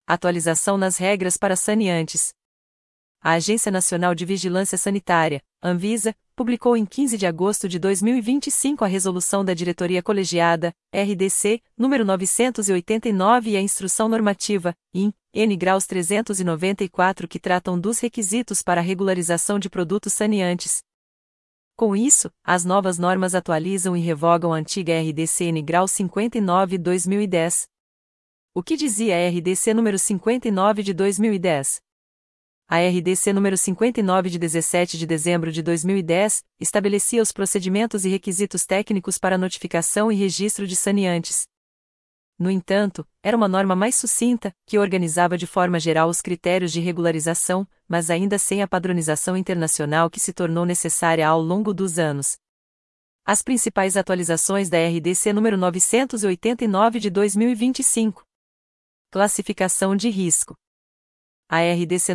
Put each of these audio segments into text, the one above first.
Atualização nas regras para saneantes. A Agência Nacional de Vigilância Sanitária, Anvisa, publicou em 15 de agosto de 2025 a Resolução da Diretoria Colegiada, RDC, número 989 e a Instrução Normativa, IN, N graus 394 que tratam dos requisitos para a regularização de produtos saneantes. Com isso, as novas normas atualizam e revogam a antiga RDC N grau 59/2010. O que dizia a RDC número 59 de 2010? A RDC número 59 de 17 de dezembro de 2010 estabelecia os procedimentos e requisitos técnicos para notificação e registro de saneantes. No entanto, era uma norma mais sucinta, que organizava de forma geral os critérios de regularização, mas ainda sem a padronização internacional que se tornou necessária ao longo dos anos. As principais atualizações da RDC número 989 de 2025. Classificação de risco. A RDC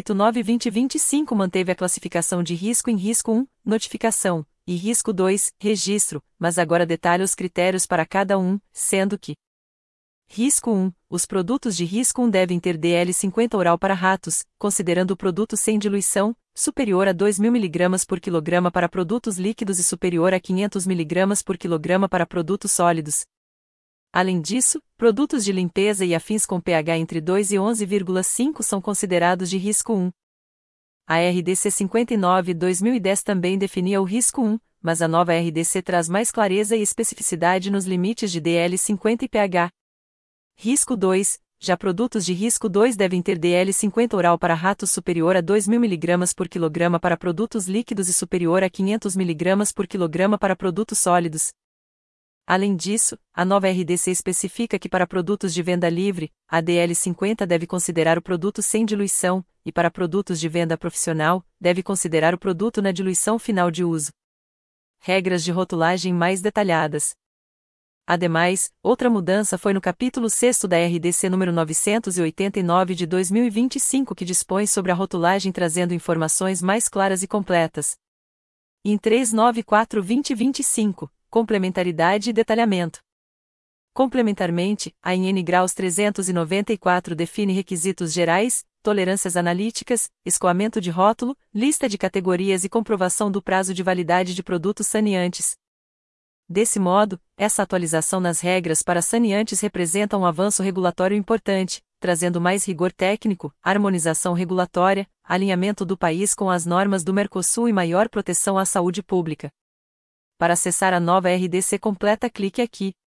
989/2025 manteve a classificação de risco em risco 1, notificação, e risco 2, registro, mas agora detalha os critérios para cada um, sendo que: risco 1, os produtos de risco 1 devem ter DL50 oral para ratos, considerando o produto sem diluição, superior a 2.000 mg por quilograma para produtos líquidos e superior a 500 mg por quilograma para produtos sólidos. Além disso, produtos de limpeza e afins com pH entre 2 e 11,5 são considerados de risco 1. A RDC 59/2010 também definia o risco 1, mas a nova RDC traz mais clareza e especificidade nos limites de DL50 e pH. Risco 2, já produtos de risco 2 devem ter DL50 oral para ratos superior a 2.000 mg por quilograma para produtos líquidos e superior a 500 mg por quilograma para produtos sólidos. Além disso, a nova RDC especifica que para produtos de venda livre, a DL50 deve considerar o produto sem diluição, e para produtos de venda profissional, deve considerar o produto na diluição final de uso. Regras de rotulagem mais detalhadas. Ademais, outra mudança foi no capítulo 6º da RDC número 989 de 2025 que dispõe sobre a rotulagem trazendo informações mais claras e completas. Em 394/2025, complementaridade e detalhamento. Complementarmente, a IN graus 394 define requisitos gerais, tolerâncias analíticas, escoamento de rótulo, lista de categorias e comprovação do prazo de validade de produtos saneantes. Desse modo, essa atualização nas regras para saneantes representa um avanço regulatório importante, trazendo mais rigor técnico, harmonização regulatória, alinhamento do país com as normas do Mercosul e maior proteção à saúde pública. Para acessar a nova RDC completa, clique aqui.